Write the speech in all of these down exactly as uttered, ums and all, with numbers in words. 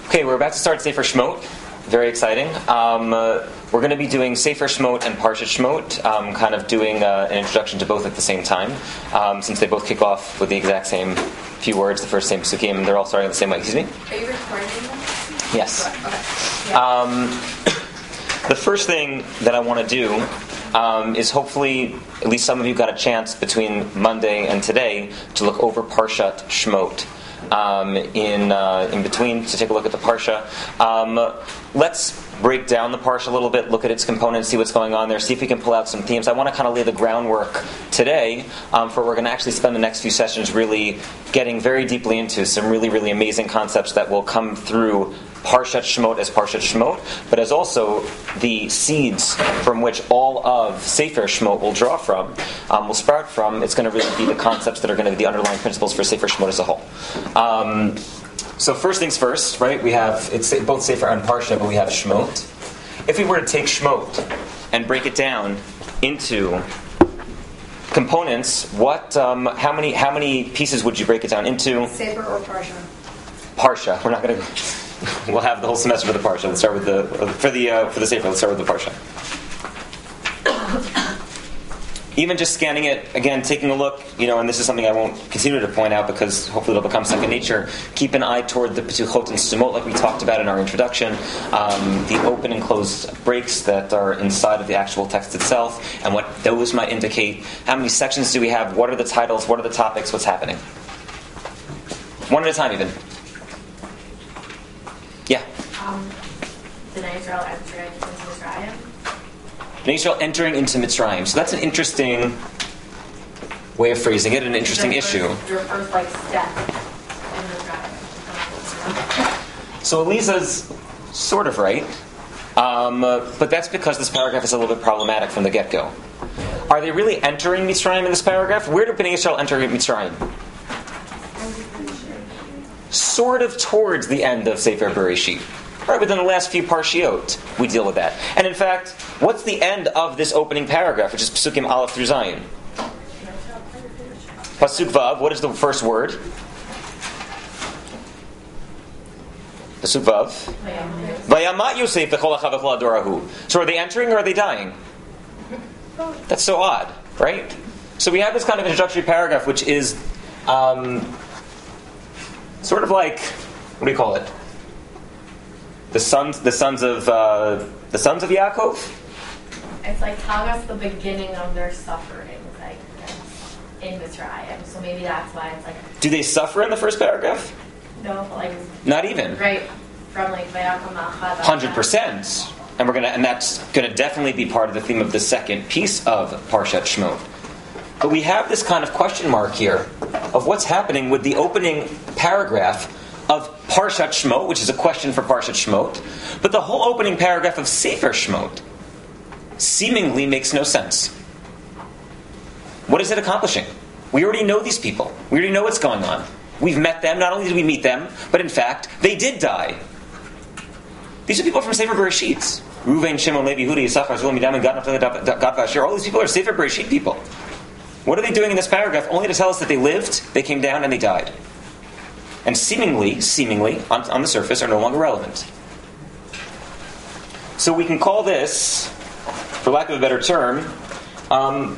Okay, we're about to start Sefer Shemot. Very exciting. Um, uh, we're going to be doing Sefer Shemot and Parshat Shemot, um, kind of doing uh, an introduction to both at the same time, um, since they both kick off with the exact same few words, the first same psukim, and they're all starting the same way. Excuse me? Are you recording them? Yes. Okay. Yeah. Um, the first thing that I want to do um, is hopefully, at least some of you got a chance between Monday and today to look over Parshat Shemot. Um, in uh, in between, to take a look at the Parsha. Um, let's break down the Parsha a little bit, look at its components, see what's going on there, see if we can pull out some themes. I want to kind of lay the groundwork today um, for we're going to actually spend the next few sessions really getting very deeply into some really, really amazing concepts that will come through Parshat Shemot as Parshat Shemot, but as also the seeds from which all of Sefer Shemot will draw from, um, will sprout from. It's going to really be the concepts that are going to be the underlying principles for Sefer Shemot as a whole. Um, so first things first, right? We have, it's both Sefer and Parsha, but we have Shemot. If we were to take Shemot and break it down into components, what, um, how many, how many pieces would you break it down into? Sefer or Parsha? Parsha. We're not going to. We'll have the whole semester for the Parsha. Let's start with the for the uh, for the Sefer. Let's start with the Parsha. Even just scanning it again, taking a look, you know, and this is something I won't continue to point out because hopefully it'll become second nature. Keep an eye toward the Petuchot and Stumot, like we talked about in our introduction, um, the open and closed breaks that are inside of the actual text itself, and what those might indicate. How many sections do we have? What are the titles? What are the topics? What's happening? One at a time, even. Yeah. Um, Bnei Israel entering into Mitzrayim. Bnei Israel entering into Mitzrayim. So that's an interesting way of phrasing it, an interesting Their issue. First, their first, like, step in Mitzrayim. So Elisa's sort of right, um, uh, but that's because this paragraph is a little bit problematic from the get-go. Are they really entering Mitzrayim in this paragraph? Where do Bnei Israel enter Mitzrayim? Sort of towards the end of Sefer Bereshit. Right within the last few parshiot, we deal with that. And in fact, what's the end of this opening paragraph, which is Psukim Aleph through Zayin? Pasuk Vav, what is the first word? Pasuk Vav. Vayamat Yosef v'chol achav v'chol adorahu. So are they entering or are they dying? That's so odd, right? So we have this kind of introductory paragraph, which is um, sort of like, what do you call it? The sons, the sons of uh, the sons of Yaakov. It's like telling us the beginning of their suffering, like in Mitzrayim. So maybe that's why it's like. Do they suffer in the first paragraph? No, but like. Not even. Right from like Vayakom Ma'achad. Hundred percent, and we're gonna, and that's gonna definitely be part of the theme of the second piece of Parshat Shemot. But we have this kind of question mark here of what's happening with the opening paragraph of Parshat Shemot, which is a question for Parshat Shemot, but the whole opening paragraph of Sefer Shemot seemingly makes no sense. What is it accomplishing? We already know these people. We already know what's going on. We've met them. Not only did we meet them, but in fact, they did die. These are people from Sefer Bereshit. Reuven, Shimon, Levi, Yehuda, Yisachar, Zebulun, Midian, Gad, Asher. All these people are Sefer Bereshit people. What are they doing in this paragraph? Only to tell us that they lived, they came down, and they died. And seemingly, seemingly, on, on the surface, are no longer relevant. So we can call this, for lack of a better term, um,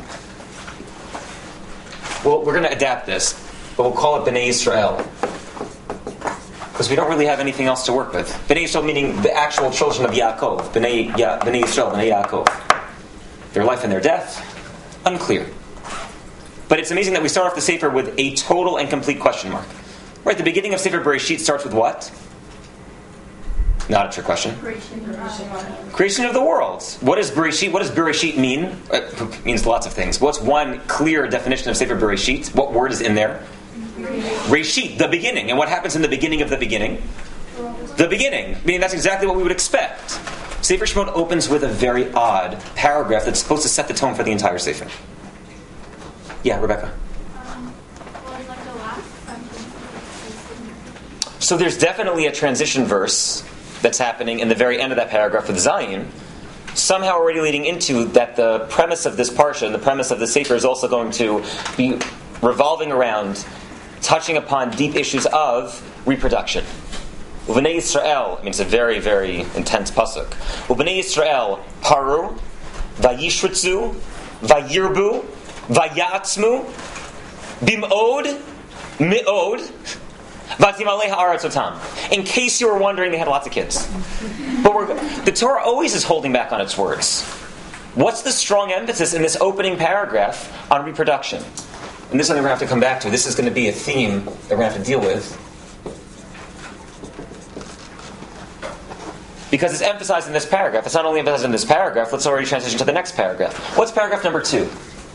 well, we're going to adapt this, but we'll call it Bnei Israel. Because we don't really have anything else to work with. Bnei Israel meaning the actual children of Yaakov. Bnei, ya, Bnei Israel, Bnei Yaakov. Their life and their death, unclear. But it's amazing that we start off the Sefer with a total and complete question mark. Right, the beginning of Sefer Bereshit starts with what? Not a trick question. Creation of the world. What does Bereshit? What does Bereshit mean? It means lots of things. What's one clear definition of Sefer Bereshit? What word is in there? Reshit, the beginning. And what happens in the beginning of the beginning? The beginning. Meaning that's exactly what we would expect. Sefer Shemot opens with a very odd paragraph that's supposed to set the tone for the entire Sefer. Yeah, Rebecca. So there's definitely a transition verse that's happening in the very end of that paragraph with Zayin, somehow already leading into that the premise of this parsha and the premise of the Sefer is also going to be revolving around touching upon deep issues of reproduction. U'v'nei Yisrael, I mean, it's a very, very intense pasuk. U'v'nei Yisrael paru, vayishritzu, vayirbu, vayatzmu, bim'od, mi'od, v'timalei ha'aretz otam. In case you were wondering, they had lots of kids. But we're, the Torah always is holding back on its words. What's the strong emphasis in this opening paragraph on reproduction? And this is something we're going to have to come back to. This is going to be a theme that we're going to have to deal with. Because it's emphasized in this paragraph. It's not only emphasized in this paragraph, let's already transition to the next paragraph. What's paragraph number two?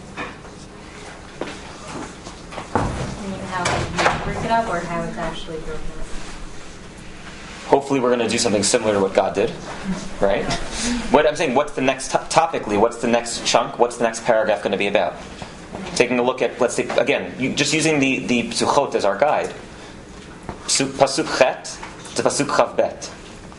How you break it up or how it's actually broken up? Hopefully we're going to do something similar to what God did. Right? What I'm saying, what's the next, t- topically, what's the next chunk, what's the next paragraph going to be about? Taking a look at, let's say, again, you, just using the, the Psuchot as our guide. Pasuk Chet to Pasuk Chav Bet.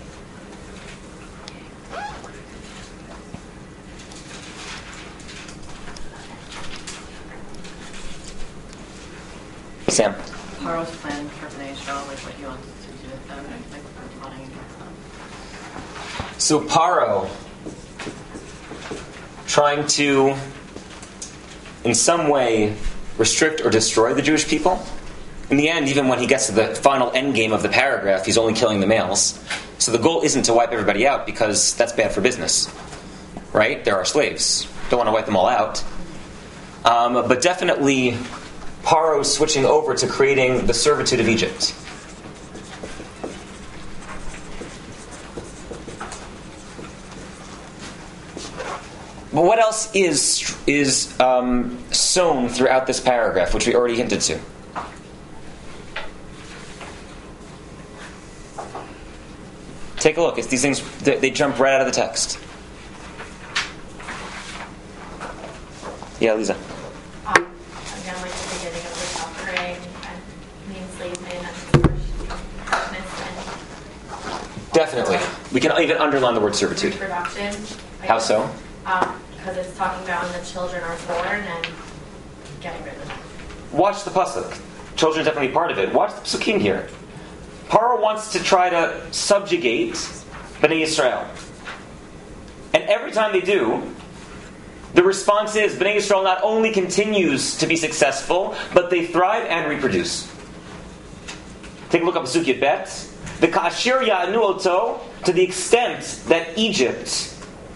Sam. Paro's plan for Bnei Yisrael, like what he wants to do with them, like what we're plotting against them. So Paro, trying to, in some way, restrict or destroy the Jewish people. In the end, even when he gets to the final end game of the paragraph, he's only killing the males. So the goal isn't to wipe everybody out, because that's bad for business. Right? There are slaves. Don't want to wipe them all out. Um, but definitely, Paro is switching over to creating the servitude of Egypt. But what else is is um, sown throughout this paragraph, which we already hinted to? Take a look. It's these things, they, they jump right out of the text. Yeah, Lisa. Um, again, like the beginning of the suffering and the enslavement and harshness and Definitely. We can even underline the word servitude. reproduction. I How guess. so? Um, because it's talking about when the children are born and getting rid of them. Watch the pasuk. Children are definitely part of it. Watch the psukim here. Paro wants to try to subjugate Bnei Yisrael. And every time they do, the response is Bnei Yisrael not only continues to be successful, but they thrive and reproduce. Take a look at Pasuk Yud Bet. The Ka'ashir Ya'anu Oto, to the extent that Egypt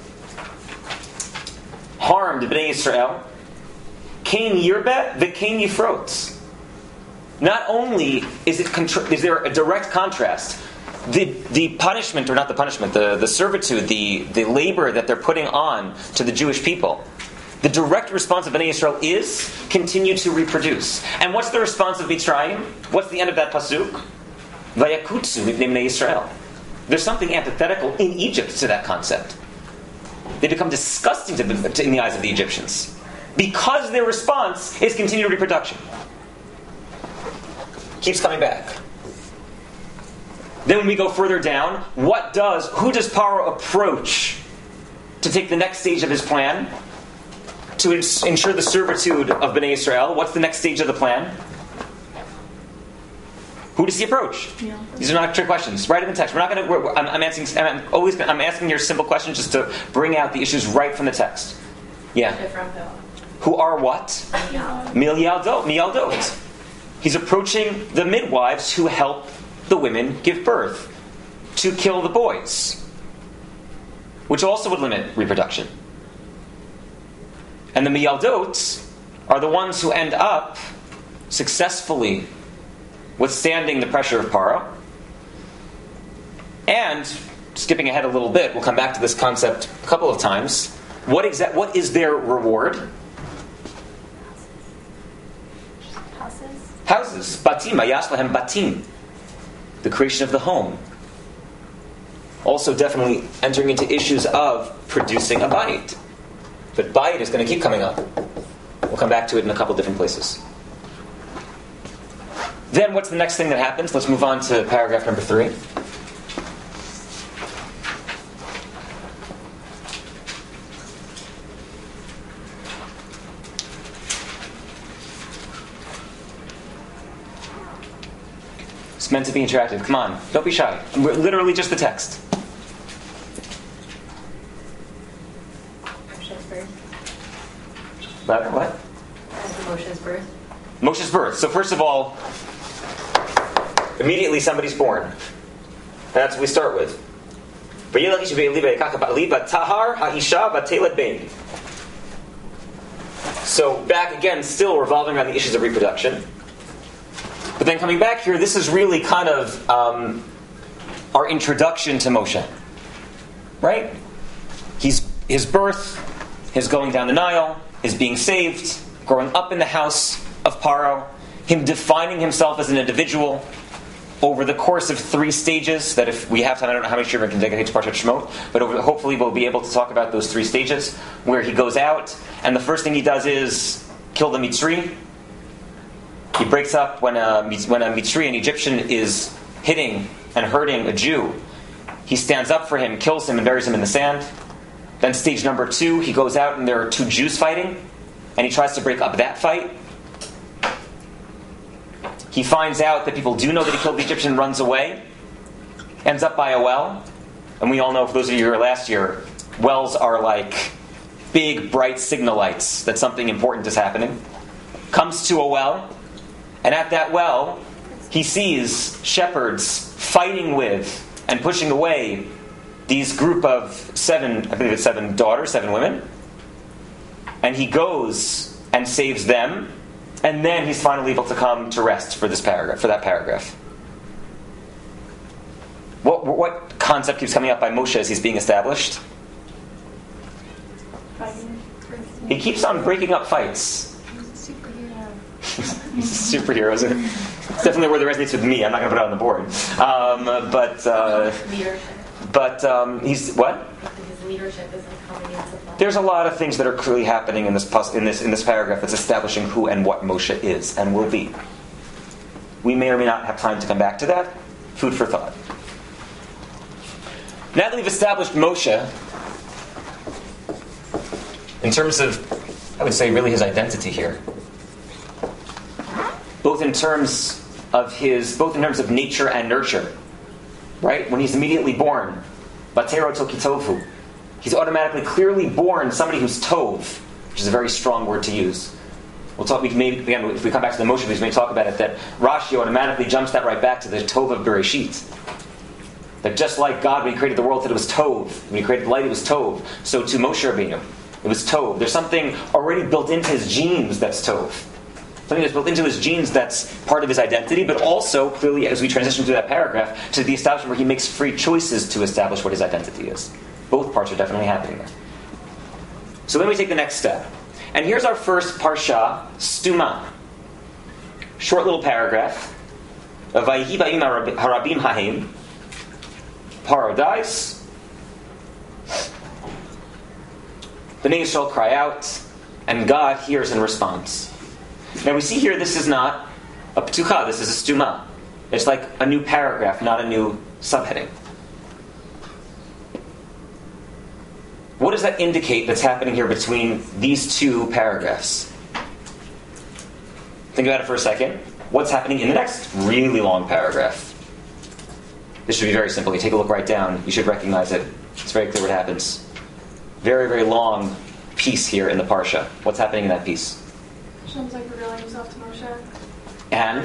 harmed Bnei Yisrael, Kain Yirbet, the Kain Yifrot. Not only is it contra- is there a direct contrast, the the punishment, or not the punishment, the, the servitude, the, the labor that they're putting on to the Jewish people, the direct response of Bnei Yisrael is continue to reproduce. And what's the response of Mitzrayim? What's the end of that pasuk? Vayakutsu mipnei Bnei Yisrael. There's something antithetical in Egypt to that concept. They become disgusting to the, to, in the eyes of the Egyptians, because their response is continued reproduction. Keeps coming back. Then when we go further down, what does, who does Paro approach to take the next stage of his plan? To ins- ensure the servitude of Bnei Yisrael. What's the next stage of the plan? Who does he approach? Yeah. These are not trick questions. Right in the text. We're not going to. I'm, I'm asking. I'm always. Gonna, I'm asking your simple questions just to bring out the issues right from the text. Yeah. Who are what? Mialdot. Mialdot. He's approaching the midwives who help the women give birth, to kill the boys, which also would limit reproduction. And the Miyaldot are the ones who end up successfully withstanding the pressure of Paro. And, skipping ahead a little bit, we'll come back to this concept a couple of times. What exa- What is their reward? Houses. Batim. Ayash lahem batim. The creation of the home. Also definitely entering into issues of producing a bayit. But bayit is going to keep coming up. We'll come back to it in a couple different places. Then what's the next thing that happens? Let's move on to paragraph number three. meant to be interactive. Come on, don't be shy. We're literally just the text. Moshe's birth. But what? As the Moshe's birth. Moshe's birth. So first of all, immediately somebody's born. And that's what we start with. So back again, still revolving around the issues of reproduction. But then coming back here, this is really kind of um, our introduction to Moshe. Right? He's his birth, his going down the Nile, his being saved, growing up in the house of Paro, him defining himself as an individual over the course of three stages that if we have time, I don't know how many we can dedicate to Parshat Shemot, but over, hopefully we'll be able to talk about those three stages where he goes out and the first thing he does is kill the Mitzri. He breaks up when a, when a Mitzri, an Egyptian, is hitting and hurting a Jew. He stands up for him, kills him, and buries him in the sand. Then stage number two, he goes out and there are two Jews fighting, and he tries to break up that fight. He finds out that people do know that he killed the Egyptian, runs away, ends up by a well. And we all know, for those of you who were last year, wells are like big, bright signal lights that something important is happening. Comes to a well, and at that well, he sees shepherds fighting with and pushing away these group of seven, I believe it's seven daughters, seven women. And he goes and saves them. And then he's finally able to come to rest for this paragraph, for that paragraph. What, what concept keeps coming up by Moshe as he's being established? He keeps on breaking up fights. He's a superhero. He's a superhero. Isn't it? It's definitely where the resonates with me. I'm not going to put it on the board. Um, but uh, Leadership. but um, he's what? His leadership isn't coming into play. There's a lot of things that are clearly happening in this pos- in this in this paragraph that's establishing who and what Moshe is and will be. We may or may not have time to come back to that. Food for thought. Now that we've established Moshe, in terms of, I would say, really his identity here, both in terms of his, both in terms of nature and nurture, right? When he's immediately born, Batero Tokitovu, he's automatically, clearly born somebody who's tov, which is a very strong word to use. We'll talk. We can maybe again, if we come back to the Moshe, we may talk about it. That Rashi automatically jumps that right back to the tov of Bereshit. That just like God, when He created the world, said it was tov. When He created light, it was tov. So to Moshe Rabbeinu, it was tov. There's something already built into his genes that's tov. Something that's built into his genes that's part of his identity, but also clearly, as we transition through that paragraph, to the establishment where he makes free choices to establish what his identity is. Both parts are definitely happening there. So then we take the next step. And here's our first parsha, Stuma. Short little paragraph. Vayihi ba'im harabim ha'im. Paro dies. Bnei Yisrael cry out, and God hears and responds. Now we see here this is not a ptucha, this is a stuma. It's like a new paragraph, not a new subheading. What does that indicate that's happening here between these two paragraphs? Think about it for a second. What's happening in the next really long paragraph? This should be very simple. You take a look right down, you should recognize it. It's very clear what happens. Very, very long piece here in the Parsha. What's happening in that piece? Hashem's like revealing himself to Moshe. And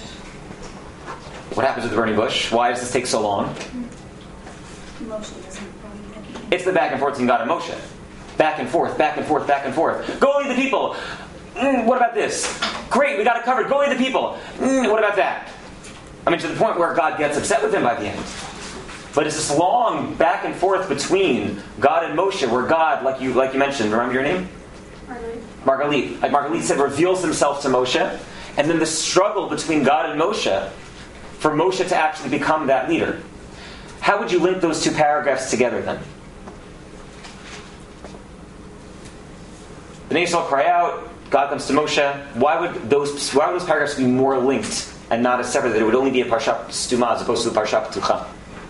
what happens with the burning bush? Why does this take so long? Moshe doesn't believe it. It's the back and forth between God and Moshe. Back and forth, back and forth, back and forth. Go lead the people. Mm, what about this? Great, we got it covered. Go lead the people. Mm, what about that? I mean, to the point where God gets upset with him by the end. But it's this long back and forth between God and Moshe, where God, like you like you mentioned, remember your name? Margalit. Margalit. Like Margalit said, reveals himself to Moshe. And then the struggle between God and Moshe for Moshe to actually become that leader. How would you link those two paragraphs together then? The Bnei Yisrael cry out, God comes to Moshe. Why would those why would those paragraphs be more linked and not as separate? That it would only be a parsha stuma as opposed to a parsha ptucha?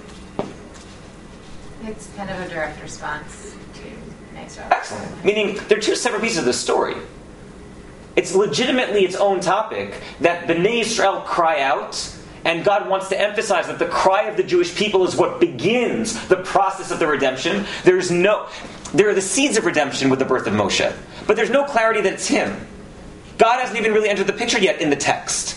It's kind of a direct response to next round. Excellent. Meaning they're two separate pieces of the story. It's legitimately its own topic that Bnei Yisrael cry out, And God wants to emphasize that the cry of the Jewish people is what begins the process of the redemption. There's no, there are the seeds of redemption with the birth of Moshe, but there's no clarity that it's him. God hasn't even really entered the picture yet in the text.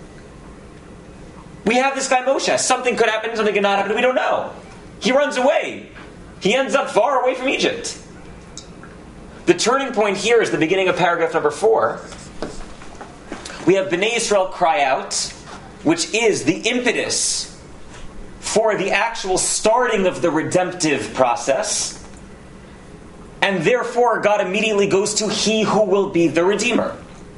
We have this guy Moshe. Something could happen, something could not happen, we don't know. He runs away. He ends up far away from Egypt. The turning point here is the beginning of paragraph number four. We have Bnei Yisrael cry out, which is the impetus for the actual starting of the redemptive process. And therefore, God immediately goes to He who will be the Redeemer.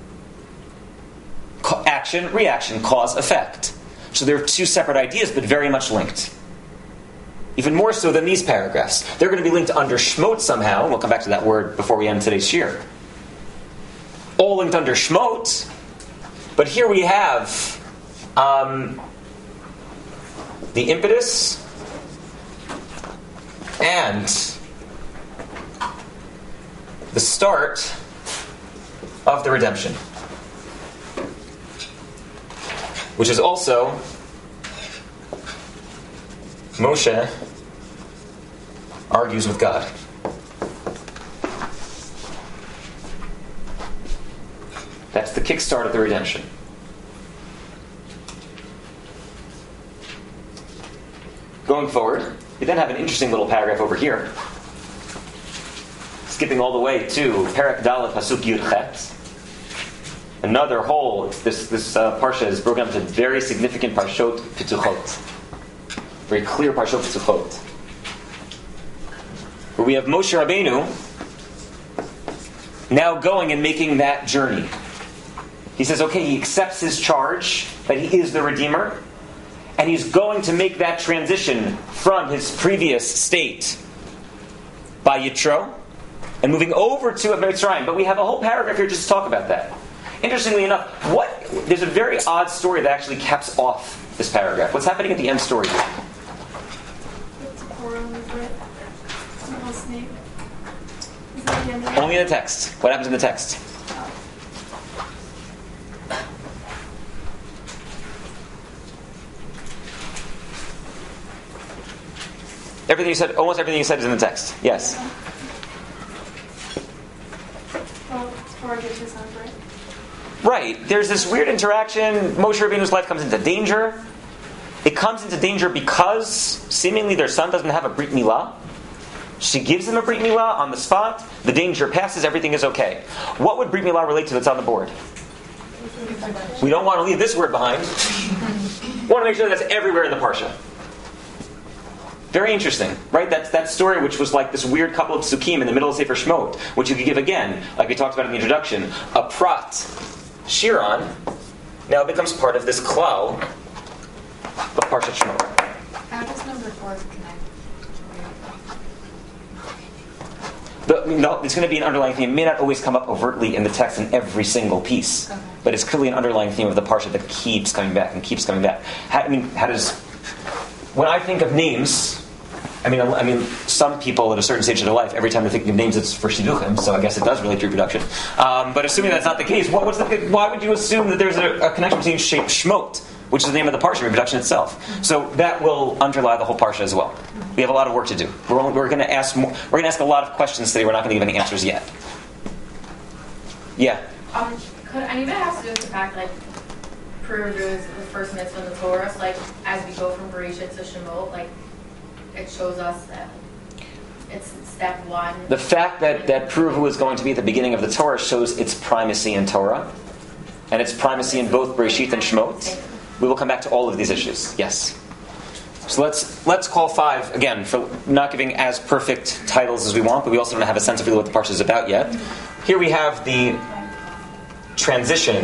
Action, reaction, cause, effect. So there are two separate ideas, but very much linked. Even more so than these paragraphs. They're going to be linked under Shmot somehow. We'll come back to that word before we end today's shir. All linked under Shmot. But here we have um, the impetus and the start of the redemption, which is also Moshe argues with God. That's the kickstart of the redemption. Going forward, we then have an interesting little paragraph over here. Skipping all the way to Perek Dalet Pasuk Yud Chet. Another whole, this, this uh, parsha is broken up into very significant parshot pituchot. Very clear parshot pituchot. Where we have Moshe Rabbeinu now going and making that journey. He says, okay, he accepts his charge that he is the Redeemer, and he's going to make that transition from his previous state by Yitro and moving over to Mitzrayim. But we have a whole paragraph here just to talk about that. Interestingly enough, what there's a very odd story that actually caps off this paragraph. What's happening at the end story here? Only in the text. What happens in the text? Everything you said, almost everything you said is in the text. Yes. Well, Torah gives his son, right? Right. There's this weird interaction. Moshe Rabbeinu's life comes into danger. It comes into danger because seemingly their son doesn't have a Brit Milah. She gives him a Brit Milah on the spot. The danger passes. Everything is okay. What would Brit Milah relate to that's on the board? We don't want to leave this word behind. We want to make sure that's everywhere in the Parsha. Very interesting, right? That's that story which was like this weird couple of psukim in the middle of Sefer Shmot, which you could give again, like we talked about in the introduction, a prat, shiran, now becomes part of this klal of Parshat Shmot. How does number four connect? The, no, it's going to be an underlying theme. It may not always come up overtly in the text in every single piece, Okay. but it's clearly an underlying theme of the Parsha that keeps coming back and keeps coming back. How, I mean, how does... When I think of names... I mean, I mean, some people at a certain stage of their life, every time they're thinking of names, it's for shidduchim. So I guess it does relate to reproduction. Um, but assuming that's not the case, what, what's the, why would you assume that there's a, a connection between Sh- Shmot, which is the name of the parsha, reproduction itself? So that will underlie the whole parsha as well. We have a lot of work to do. We're, only, we're going to ask more, we're going to ask a lot of questions today. We're not going to give any answers yet. Yeah. Um, could any of it have to do with the fact, like, Peru is the first mitzvah in the Torah? So, like, as we go from Bereshit to Shemot, like, it shows us that it's step one. The fact that, that Pruvu is going to be at the beginning of the Torah shows its primacy in Torah, and its primacy in both Bereshit and Shemot. We will come back to all of these issues. Yes. So let's let's call five, again, for not giving as perfect titles as we want, but we also don't have a sense of really what the parsha is about yet. Here we have the transition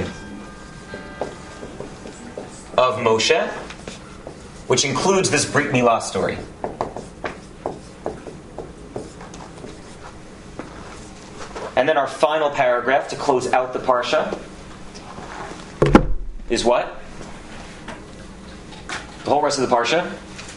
of Moshe, which includes this Brit Milah story. And then our final paragraph to close out the parsha is what? The whole rest of the parsha.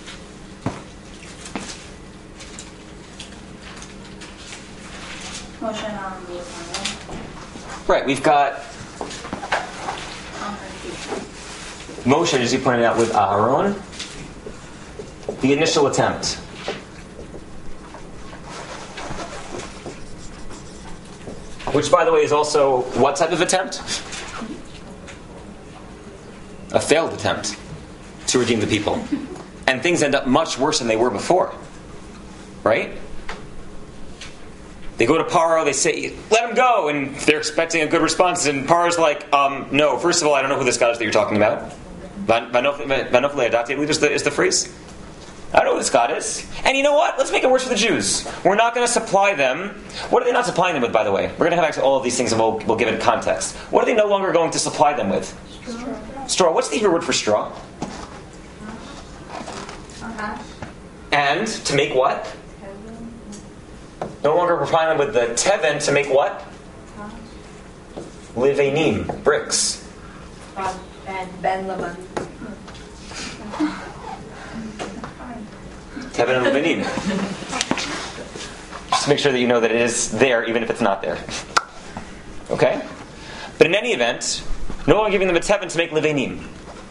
Moshe and Aaron will find Right, we've got confrontation. Moshe, as you pointed out with Aaron, the initial attempt. Which, by the way, is also what type of attempt? A failed attempt to redeem the people. And things end up much worse than they were before. Right? They go to Paro, they say, let him go, and they're expecting a good response, and Paro's like, um, no, first of all, I don't know who this God is that you're talking about. Vanofle Adati, I believe is the, is the phrase. I don't know who this God is. And you know what? Let's make it worse for the Jews. We're not going to supply them. What are they not supplying them with, by the way? We're going to have access to all of these things, and we'll, we'll give it context. What are they no longer going to supply them with? Straw. Straw. What's the Hebrew word for straw? Uh-huh. And to make what? No longer supplying them with the teven to make what? Livanim, bricks. Ben. Ben Laban. Teven and Livanim. Just make sure that you know that it is there, even if it's not there. Okay? But in any event, no longer giving them a teven to make Livanim.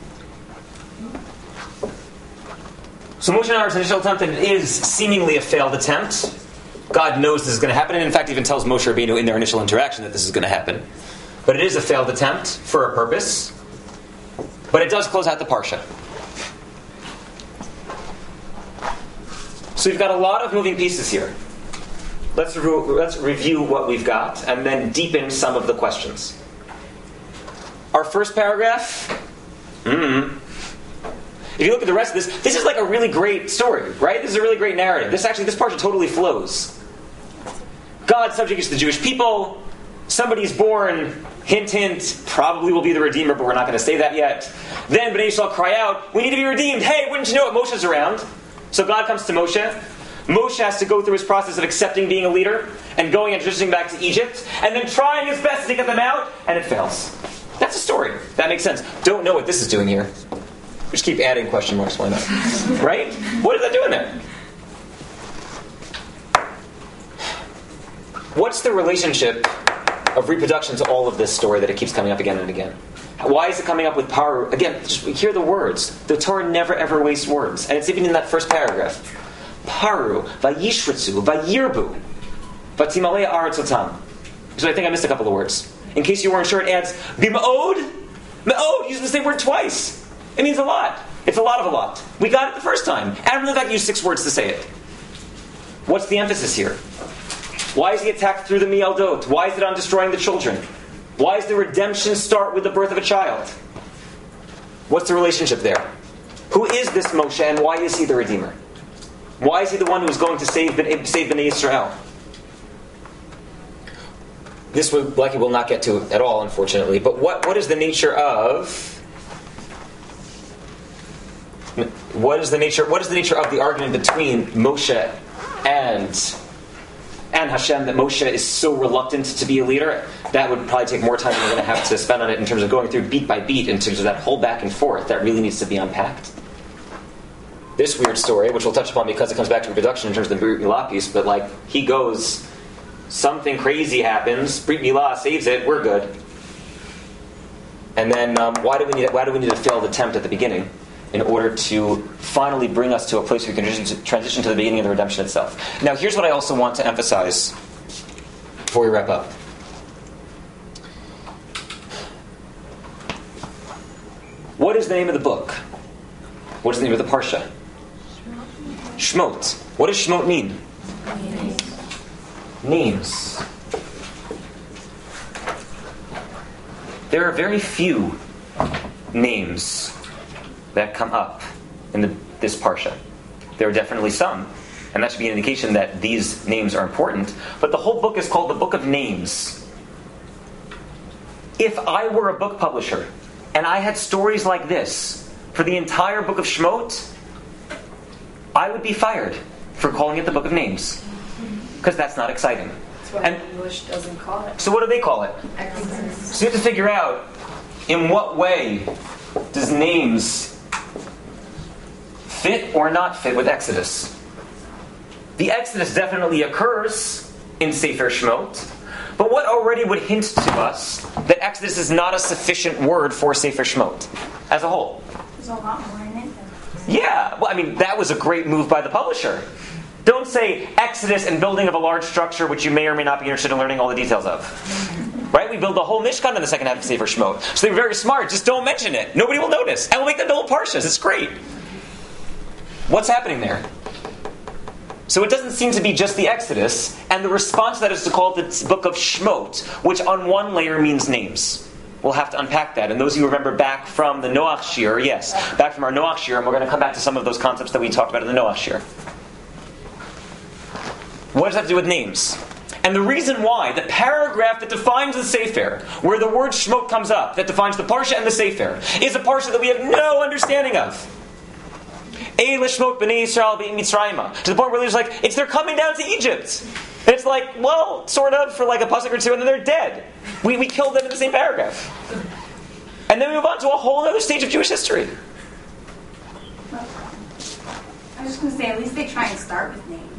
So Moshe and Aaron's initial attempt is seemingly a failed attempt. God knows this is going to happen, and in fact even tells Moshe Rabbeinu in their initial interaction that this is going to happen. But it is a failed attempt for a purpose. But it does close out the Parsha. So we've got a lot of moving pieces here. Let's, re- let's review what we've got and then deepen some of the questions. Our first paragraph. Mm-hmm. If you look at the rest of this, this is like a really great story, right? This is a really great narrative. This actually, this Parsha totally flows. God subjugates the Jewish people. Somebody's born. Hint, hint. Probably will be the Redeemer, but we're not going to say that yet. Then Bnei Yisrael cry out, we need to be redeemed. Hey, wouldn't you know it? Moshe's around. So God comes to Moshe. Moshe has to go through his process of accepting being a leader and going and transitioning back to Egypt and then trying his best to get them out, and it fails. That's a story. That makes sense. Don't know what this is doing here. Just keep adding question marks, why not? Right? What is that doing there? What's the relationship of reproduction to all of this story that it keeps coming up again and again? Why is it coming up with Paru? Again, just hear the words. The Torah never ever wastes words. And it's even in that first paragraph. Paru, vayishritzu, vayirbu, vatimalei aretzotam. So I think I missed a couple of words. In case you weren't sure, it adds bima'od. Ma'od, using the same word twice. It means a lot. It's a lot of a lot. We got it the first time. Adam really got used six words to say it. What's the emphasis here? Why is he attacked through the Mialdot? Why is it on destroying the children? Why does the redemption start with the birth of a child? What's the relationship there? Who is this Moshe and why is he the Redeemer? Why is he the one who is going to save, save Bnei Yisrael? This we likely will not get to at all, unfortunately. But what, what is the nature of... What is the nature? What is the nature of the argument between Moshe and and Hashem that Moshe is so reluctant to be a leader? That would probably take more time than we're going to have to spend on it in terms of going through beat by beat in terms of that whole back and forth that really needs to be unpacked. This weird story, which we'll touch upon because it comes back to reproduction in terms of the Brit Milah piece, but like he goes, something crazy happens, Brit Milah saves it, we're good. And then um, why do we need why do we need a failed attempt at the beginning? In order to finally bring us to a place where we can transition to, transition to the beginning of the redemption itself. Now, here's what I also want to emphasize before we wrap up. What is the name of the book? What is the name of the Parsha? Shmot. What does Shmot mean? Names. Names. There are very few names that come up in the, this Parsha. There are definitely some. And that should be an indication that these names are important. But the whole book is called the Book of Names. If I were a book publisher, and I had stories like this for the entire book of Shmot, I would be fired for calling it the Book of Names. Because that's not exciting. That's why And English doesn't call it. so what do they call it? Exodus. So you have to figure out in what way does names fit or not fit with Exodus. The Exodus definitely occurs in Sefer Shmot, but what already would hint to us that Exodus is not a sufficient word for Sefer Shmot? as a whole? There's a lot more in it than. Yeah, well, I mean, that was a great move by the publisher. Don't say Exodus and building of a large structure, which you may or may not be interested in learning all the details of. Right? We build the whole Mishkan in the second half of Sefer Shemot. So they were very smart. Just don't mention it. Nobody will notice. And we'll make them the whole parshas. It's great. What's happening there? So it doesn't seem to be just the Exodus, and the response to that is to call it the book of Shemot, which on one layer means names. We'll have to unpack that. And those of you who remember back from the Noach Shir, yes, back from our Noach Shir, and we're going to come back to some of those concepts that we talked about in the Noach Shir. What does that have to do with names? And the reason why, the paragraph that defines the Sefer, where the word Shemot comes up, that defines the Parsha and the Sefer, is a Parsha that we have no understanding of. Eile Shemot B'nai Yisrael Mitzrayim. To the point where it's like, it's they're coming down to Egypt. And it's like, well, sort of, for like a pasuk or two, and then they're dead. We, we killed them in the same paragraph. And then we move on to a whole other stage of Jewish history. I was just going to say, at least they try and start with names.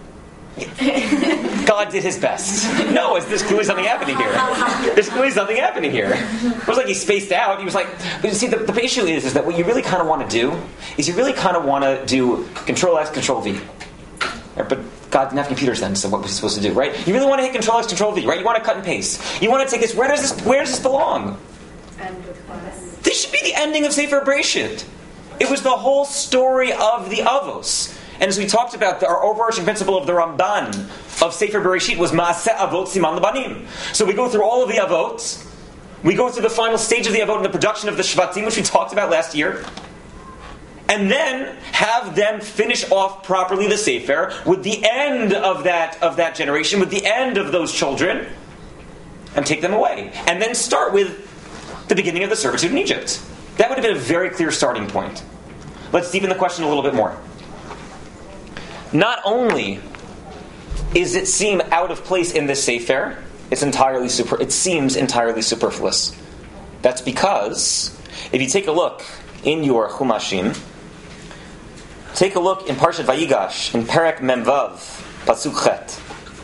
God did his best. No, it's, there's clearly something happening here. There's clearly something happening here. It was like he spaced out. He was like, but you see, the, the issue is, is that what you really kind of want to do is you really kind of want to do Control X, Control V. But God didn't have computers then, so what was he supposed to do, right? You really want to hit Control X, Control V, right? You want to cut and paste. You want to take this. Where does this? Where does this belong? End of class. This should be the ending of Sefer Bereshit. It was the whole story of the Avos. And as we talked about, the, our overarching principle of the Ramban of Sefer Bereshit was Maaseh Avot Siman L'Banim. So we go through all of the Avot. We go through the final stage of the Avot in the production of the Shvatim, which we talked about last year. And then have them finish off properly the Sefer with the end of that, of that generation, with the end of those children, and take them away. And then start with the beginning of the servitude in Egypt. That would have been a very clear starting point. Let's deepen the question a little bit more. Not only is it seem out of place in this Sefer, it's entirely super, it seems entirely superfluous. That's because, if you take a look in your Chumashim, take a look in Parshat Vayigash, in Perek Memvav, Pasuk Chet.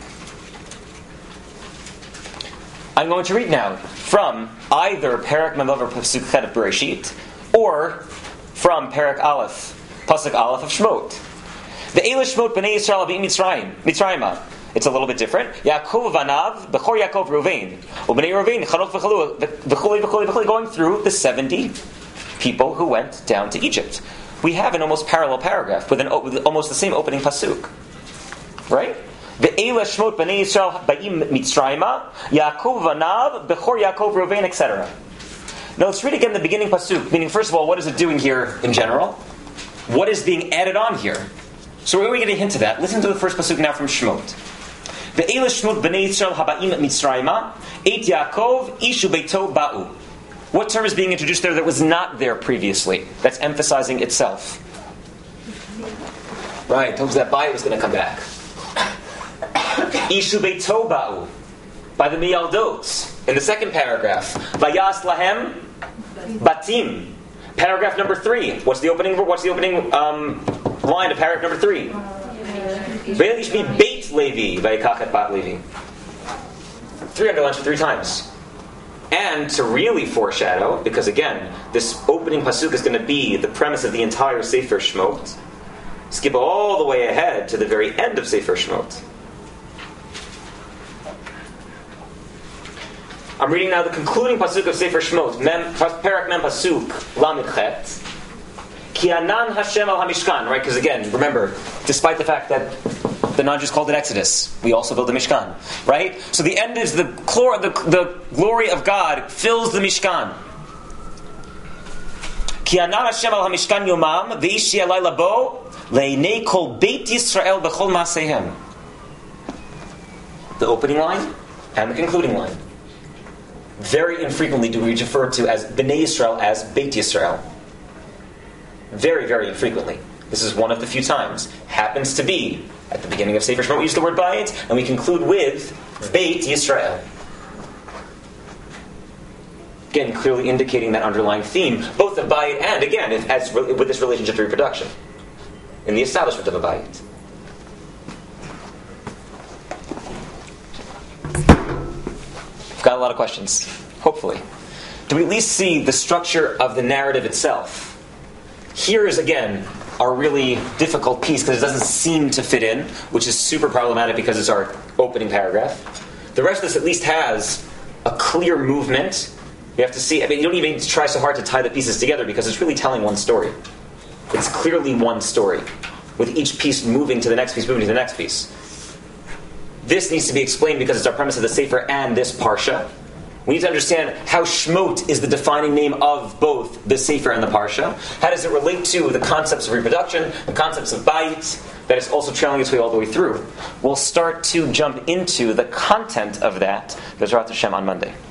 I'm going to read now from either Perek Memvav or Pasuk Chet of Bereshit, or from Perek Aleph, Pasuk Aleph of Shemot. The Eile Shemot B'nai Yisrael B'im Mitzrayim, Mitzrayim. It's a little bit different. Yaakov Vanav, Bechor Yaakov Ruvain, U'bnei Ruvain, Chanok V'chalu, V'chuli V'chuli V'chuli, going through the seventy people who went down to Egypt. We have an almost parallel paragraph with, an, with almost the same opening pasuk, right? The Eile Shemot B'nai Yisrael B'im Mitzrayim, Yaakov Vanav, Bechor Yaakov Ruvain, et cetera. Now let's read again the beginning pasuk. Meaning, first of all, what is it doing here in general? What is being added on here? So we're going to get a hint of that. Listen to the first pasuk now from Shemot. The Eile Shemot B'nai Yisrael Haba'im Mitzrayim, Eit Yaakov Ishu Beito Ba'u. What term is being introduced there that was not there previously? That's emphasizing itself. Right, told you that Bayit was going to come back. Ishu Beito Ba'u. By the Miyaldot. In the second paragraph. Vayas Lahem Batim. Paragraph number three. What's the opening? What's the opening um, line of paragraph number three? Ve'elish mi Beit Levi vayikachet bat Levi. Three underlines for three times. And to really foreshadow, because again, this opening pasuk is going to be the premise of the entire Sefer Shemot. Skip all the way ahead to the very end of Sefer Shemot. I'm reading now the concluding pasuk of Sefer Shemot, Mem, Perek Mem pasuk Lamed Chet. Ki anan Hashem al Hamishkan, right? Because again, remember, despite the fact that the non-Jews called it Exodus, we also build the Mishkan, right? So the end is the, glor- the, the glory of God fills the Mishkan. Ki anan Hashem al Hamishkan yomam v'ishi alay labo le'inei kol Beit Yisrael b'chol ma'asehem. The opening line and the concluding line. Very infrequently do we refer to as Bnei Yisrael as Beit Yisrael. Very, very infrequently. This is one of the few times. Happens to be at the beginning of Sefer Shemot we use the word Bayit, and we conclude with Beit Yisrael. Again, clearly indicating that underlying theme, both of Bayit and, again, as with this relationship to reproduction, in the establishment of a Bayit. Got a lot of questions, hopefully. do we at least see the structure of the narrative itself? Here is, again, our really difficult piece because it doesn't seem to fit in, which is super problematic because it's our opening paragraph. The rest of this at least has a clear movement. You have to see, I mean, you don't even try so hard to tie the pieces together because it's really telling one story. It's clearly one story, with each piece moving to the next piece, moving to the next piece. This needs to be explained because it's our premise of the Sefer and this Parsha. We need to understand how Shmot is the defining name of both the Sefer and the Parsha. How does it relate to the concepts of reproduction, the concepts of Bayit, that is also trailing its way all the way through. We'll start to jump into the content of that, Bezrat Hashem, on Monday.